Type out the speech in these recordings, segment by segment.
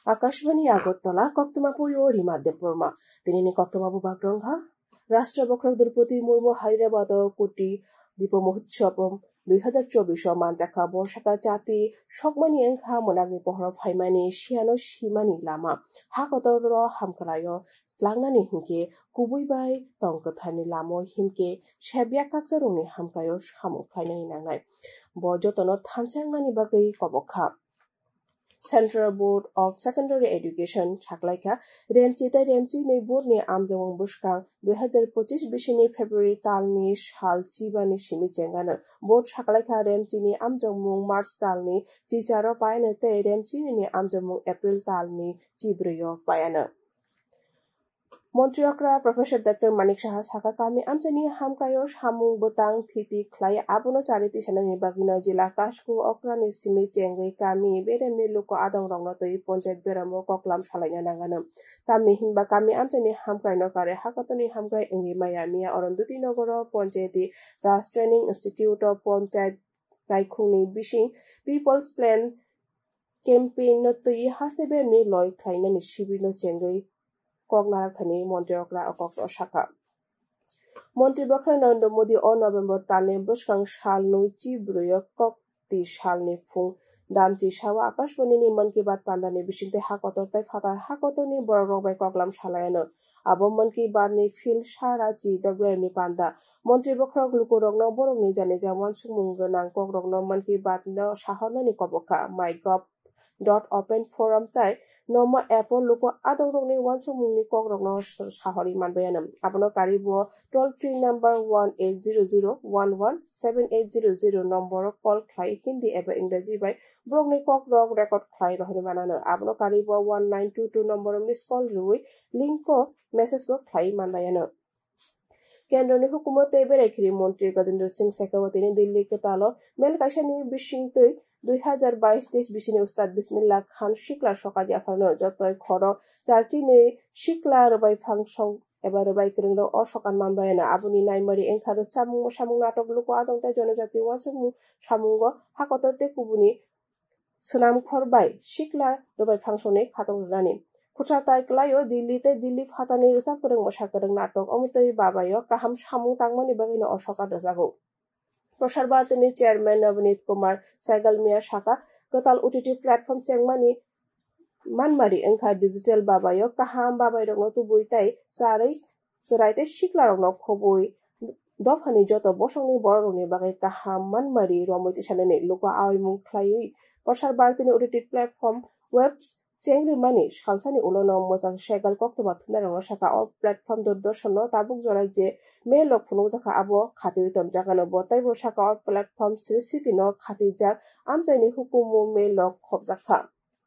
আকাশবাণী আগরতলা কক্তমাপুরি ও রিমাদ্দে পরমা তিনি কক্তমাবু বাগ্রংঘা রাষ্ট্র বক্রক দ্রৌপদী মুর্মু হায়দ্রাবাদ কোটি দীপ মহোৎসব 2024 মানজাখা বর্ষাকা জাতি সকমানি এংখা মোনাগনি পহর ফাইমানি সিয়ানো সিমানি লামা হাকতর হামকরায় লাংনানি হিমকে কুবুইবাই তংকথানি লামো হিমকে সেবিয়া কাকজারংনি হামকায় সামুক ফাইনানি नांनाय ब जतन थामसांनानि बागै कबखा Central Board of Secondary Education Chaklaika Remchita Remchi nei board ni amjong buskang 2025 bisini February talni shal chibani simi chengana board Chaklaika Remchi ni amjong mung March talni chicharo paina te Remchi ni amjong mung April talni chibriyo paina Montreal Professor Dr. Manik Shah Saka kami amchani hamkayo hamung botang thiti khlai abono chariti sanani bagina jila kasku okrani simi chengai kami beremni luko adong rongno toi panchayat beramo koklam salaina nangana tamni hinba kami amchani hamkai no kare hakatoni hamkai engi maya mia Arunduti Nogoro Panchayati Ras Training Institute of Panchayat Kaikhungni Bishing People's Plan campaign no toi haste berni loi khlaina ni shibino chengai Kognarak thani Montreal okokro shaka Monti Bakra Narendra Modi o November talne buskang shal no chibruyo kokti shalni fung damti shawa akashbani ni man ki baat pandani bishinte hakotor tai fatar hakotoni borok bai koklam shalayano abo man ki baat ni fil shara chi dagwer ni panda Monti Bakra glukorokno borok ni jane jamon sumung ganang kokrokno man ki baat no shahorno ni kobokha mygov.open forum tai Noma Apple luko adong ni wansumung ni kokrokno shahori manbayanam abono karibo toll free number 1800117800 number call khlai hindi eba ingreji bai brok ni kokrok record khlai rohni manano abono karibo 1922 number miss call rui link ko message box khlai manbayano কেন্দ্রীয় হুকুমতে বেরেখিরি মন্ত্রী গজেন্দ্র সিং শেখাওয়াত তিনি দিল্লি কে তালো mail কাশানি বিশিংতৈ 2022 বিশিনি উস্তাদ বিসমিল্লাহ খান শিকলা সকাজি আফানো যতই খর চারচিনে শিকলা রবাই function এবার রবাই করং অসকান মানবায়না আবুনি নাইমারি এংখার চামুং সামুং নাটক লুকো আদংতাই জনজাতি ওয়ানসুমু সামুঙ্গ হাকতরতে কুবুনি সুনাম খরবাই শিকলা রবাই ফাংশনে খাতং রানি Kuchatai klayo Dilli fatani rusak kurang masyakarang natok omutay babayo kaham samung tangmani bagino osoka dosago. Prasar Bharati Chairman Navneet Kumar Saigal Mia Shaka Katal OTT platform chengmani manmari engkha digital babayo kaham babai rongno tubuitai saraite shikla rongno khoboi dofani joto bosongni borongni bagai kaham manmari romoiti sanani luko awimung khlai Prasar Bharati OTT platform webs Chengri mani shalsani ulono mozang shegal koktoma thunarong shaka of platform dodoshono tabuk jorai je me lok phunu jaka abo khati tom jagano botai bo shaka of platform city no khati jak amjaini hukumu me lok khobjakha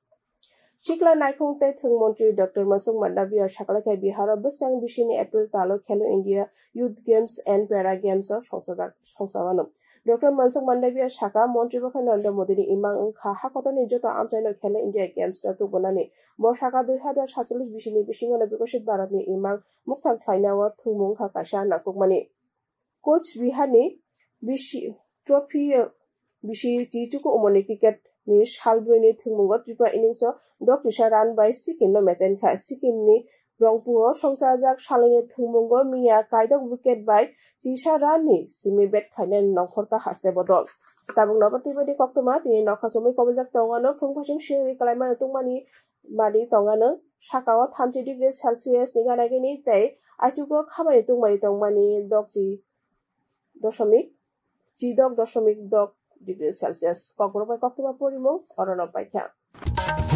Shikla Naikhung Te Thung Mantri Dr. Mansukh Mandaviya Shakalaka Bihar Buskang Bishini April Talo Khelo India Youth Games and Para Games of Songsawano Dr. Mansukh Mandaviya Shaka Mantri Bakha Narendra Modi ni imang engkha hakotoni joto amchaino Khelo India Games na tubonani bo Shaka 2047 bishini bishingono bikoshit Bharat ni imang mukthang khlainawa thungmung kha kaisa nakukmani Coach Bihani bishi trophy bishi chichuku umoni cricket ni shalbroni thungmungo Tripura innings o Dokrisha run by Sikkim no match kha Sikkim ni Rangpur Songsajak Shalini thungmungo Mia kaidok wicket by Chisha run ni simi bat khaina nongkhorka haste bodol tabung nobati badi koktoma tini nokhachomi kobeljak tongano phungphasing shiri kalaima tungmani mari tongano sakao 30 degree Celsius ni ganagini tei aituko khamani tungmani tongmani dok degree Celsius kokrobai koktoma porimo orono paikha